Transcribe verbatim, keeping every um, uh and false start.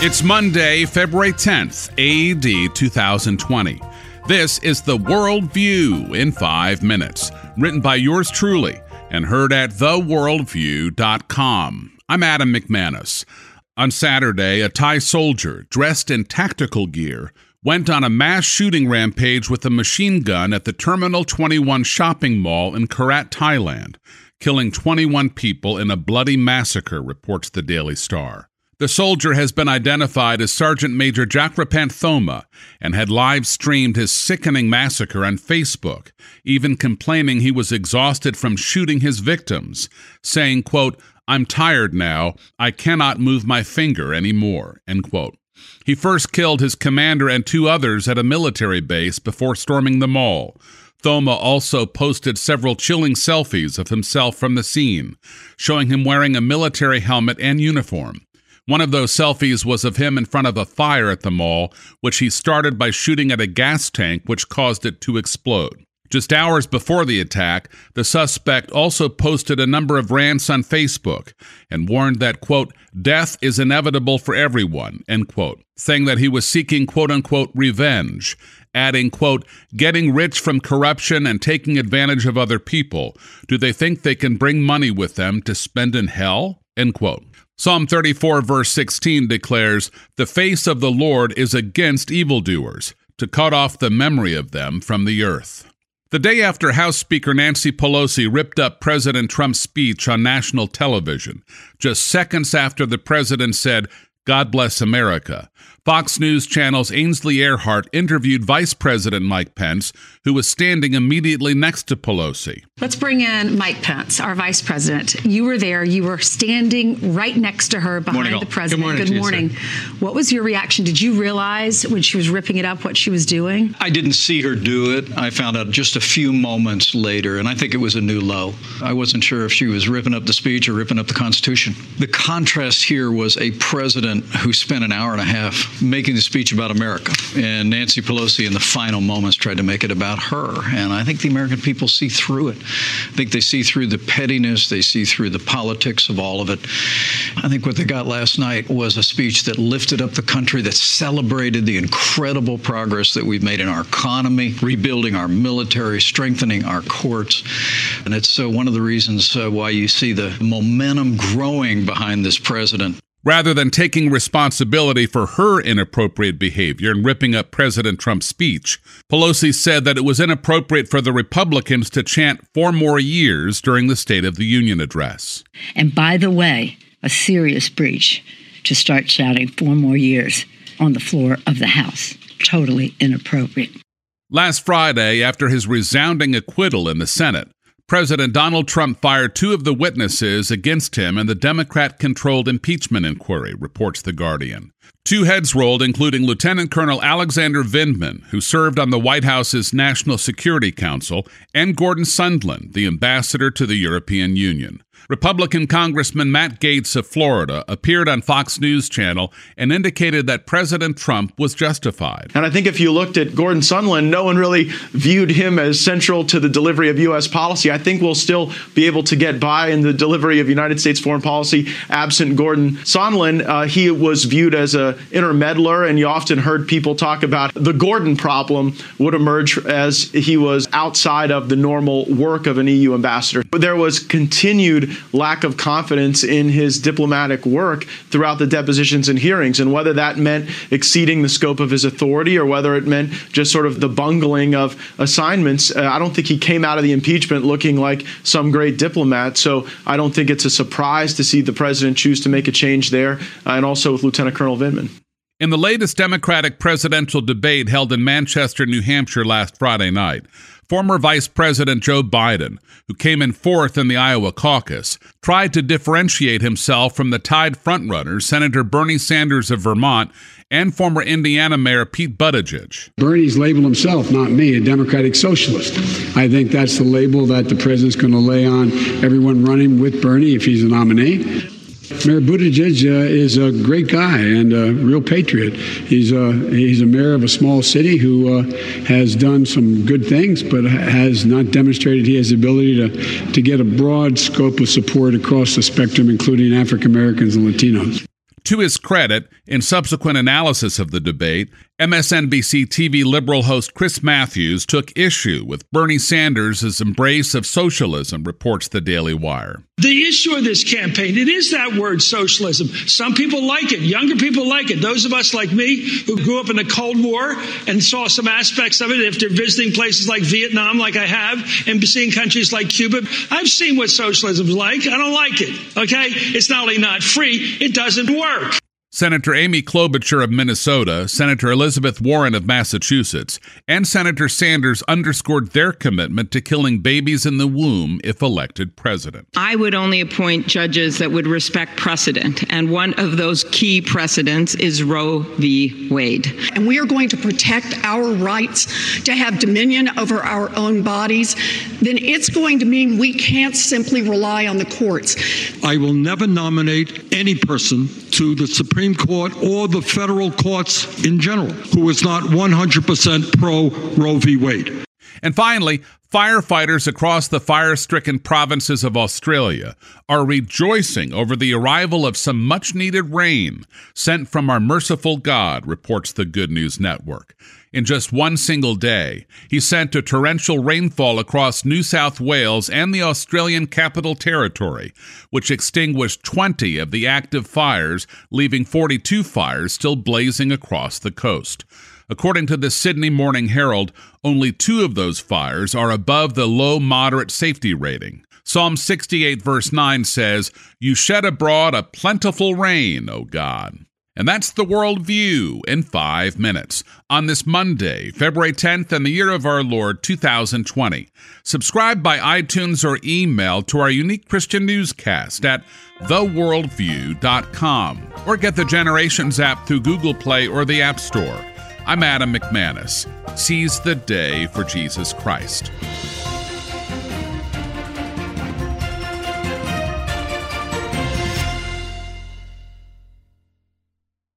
It's Monday, February tenth, A D two thousand twenty. This is The World View in five minutes, written by yours truly and heard at the world view dot com. I'm Adam McManus. On Saturday, a Thai soldier dressed in tactical gear went on a mass shooting rampage with a machine gun at the Terminal twenty-one shopping mall in Korat, Thailand, killing twenty-one people in a bloody massacre, reports the Daily Star. The soldier has been identified as Sergeant Major Jakrapant Thoma and had live-streamed his sickening massacre on Facebook, even complaining he was exhausted from shooting his victims, saying, quote, "I'm tired now. I cannot move my finger anymore," end quote. He first killed his commander and two others at a military base before storming the mall. Thoma also posted several chilling selfies of himself from the scene, showing him wearing a military helmet and uniform. One of those selfies was of him in front of a fire at the mall, which he started by shooting at a gas tank, which caused it to explode. Just hours before the attack, the suspect also posted a number of rants on Facebook and warned that, quote, "death is inevitable for everyone," end quote, saying that he was seeking, quote-unquote, revenge, adding, quote, "getting rich from corruption and taking advantage of other people. Do they think they can bring money with them to spend in hell?" End quote. Psalm thirty-four, verse sixteen declares, "The face of the Lord is against evildoers, to cut off the memory of them from the earth." The day after House Speaker Nancy Pelosi ripped up President Trump's speech on national television, just seconds after the president said, "God bless America," Fox News Channel's Ainsley Earhardt interviewed Vice President Mike Pence, who was standing immediately next to Pelosi. Let's bring in Mike Pence, our Vice President. You were there. You were standing right next to her behind morning, the president. Good morning. Good morning. What was your reaction? Did you realize when she was ripping it up what she was doing? I didn't see her do it. I found out just a few moments later, and I think it was a new low. I wasn't sure if she was ripping up the speech or ripping up the Constitution. The contrast here was a president who spent an hour and a half making the speech about America, and Nancy Pelosi in the final moments tried to make it about her. And I think the American people see through it. I think they see through the pettiness. They see through the politics of all of it. I think what they got last night was a speech that lifted up the country, that celebrated the incredible progress that we've made in our economy, rebuilding our military, strengthening our courts. And it's uh, one of the reasons uh, why you see the momentum growing behind this president. Rather than taking responsibility for her inappropriate behavior and ripping up President Trump's speech, Pelosi said that it was inappropriate for the Republicans to chant four more years during the State of the Union address. And by the way, a serious breach to start shouting four more years on the floor of the House. Totally inappropriate. Last Friday, after his resounding acquittal in the Senate, President Donald Trump fired two of the witnesses against him in the Democrat-controlled impeachment inquiry, reports The Guardian. Two heads rolled, including Lieutenant Colonel Alexander Vindman, who served on the White House's National Security Council, and Gordon Sondland, the ambassador to the European Union. Republican Congressman Matt Gaetz of Florida appeared on Fox News Channel and indicated that President Trump was justified. And I think if you looked at Gordon Sondland, no one really viewed him as central to the delivery of U S policy. I think we'll still be able to get by in the delivery of United States foreign policy absent Gordon Sondland. Uh, he was viewed as an intermeddler, and you often heard people talk about the Gordon problem would emerge as he was outside of the normal work of an E U ambassador. But there was continued lack of confidence in his diplomatic work throughout the depositions and hearings, and whether that meant exceeding the scope of his authority or whether it meant just sort of the bungling of assignments. Uh, I don't think he came out of the impeachment looking like some great diplomat, so I don't think it's a surprise to see the president choose to make a change there, uh, and also with Lieutenant Colonel Vindman. In the latest Democratic presidential debate held in Manchester, New Hampshire last Friday night, former Vice President Joe Biden, who came in fourth in the Iowa caucus, tried to differentiate himself from the tied frontrunners, Senator Bernie Sanders of Vermont and former Indiana Mayor Pete Buttigieg. Bernie's labeled himself, not me, a Democratic socialist. I think that's the label that the president's going to lay on everyone running with Bernie if he's a nominee. Mayor Buttigieg uh, is a great guy and a real patriot. He's a, he's a mayor of a small city who uh, has done some good things, but has not demonstrated he has the ability to, to get a broad scope of support across the spectrum, including African Americans and Latinos. To his credit, in subsequent analysis of the debate, M S N B C T V liberal host Chris Matthews took issue with Bernie Sanders' embrace of socialism, reports the Daily Wire. The issue of this campaign, it is that word socialism. Some people like it. Younger people like it. Those of us like me who grew up in the Cold War and saw some aspects of it after visiting places like Vietnam, like I have, and seeing countries like Cuba, I've seen what socialism is like. I don't like it. Okay? It's not only not free, it doesn't work. Senator Amy Klobuchar of Minnesota, Senator Elizabeth Warren of Massachusetts, and Senator Sanders underscored their commitment to killing babies in the womb if elected president. I would only appoint judges that would respect precedent, and one of those key precedents is Roe v. Wade. And we are going to protect our rights to have dominion over our own bodies. Then it's going to mean we can't simply rely on the courts. I will never nominate any person to the Supreme Court or the federal courts in general who is not one hundred percent pro Roe v. Wade. And finally, firefighters across the fire-stricken provinces of Australia are rejoicing over the arrival of some much-needed rain sent from our merciful God, reports the Good News Network. In just one single day, he sent a torrential rainfall across New South Wales and the Australian Capital Territory, which extinguished twenty of the active fires, leaving forty-two fires still blazing across the coast. According to the Sydney Morning Herald, only two of those fires are above the low-moderate safety rating. Psalm sixty-eight verse nine says, "You shed abroad a plentiful rain, O God." And that's the World View in five minutes on this Monday, February tenth, in the year of our Lord, two thousand twenty. Subscribe by iTunes or email to our unique Christian newscast at the world view dot com or get the Generations app through Google Play or the App Store. I'm Adam McManus. Seize the day for Jesus Christ.